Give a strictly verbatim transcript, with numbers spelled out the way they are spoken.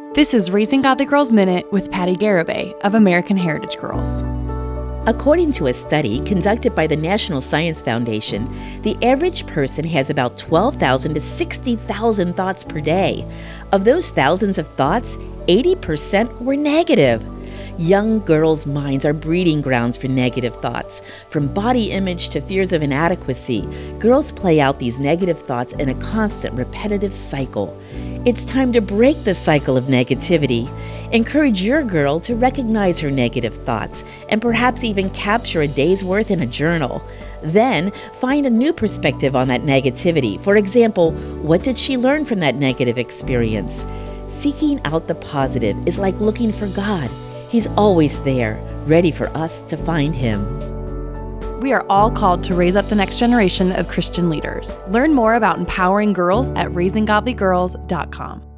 This is Raising Godly Girls Minute with Patty Garibay of American Heritage Girls. According to a study conducted by the National Science Foundation, the average person has about twelve thousand to sixty thousand thoughts per day. Of those thousands of thoughts, eighty percent were negative. Young girls' minds are breeding grounds for negative thoughts. From body image to fears of inadequacy, girls play out these negative thoughts in a constant, repetitive cycle. It's time to break the cycle of negativity. Encourage your girl to recognize her negative thoughts and perhaps even capture a day's worth in a journal. Then, find a new perspective on that negativity. For example, what did she learn from that negative experience? Seeking out the positive is like looking for God. He's always there, ready for us to find Him. We are all called to raise up the next generation of Christian leaders. Learn more about empowering girls at raising godly girls dot com.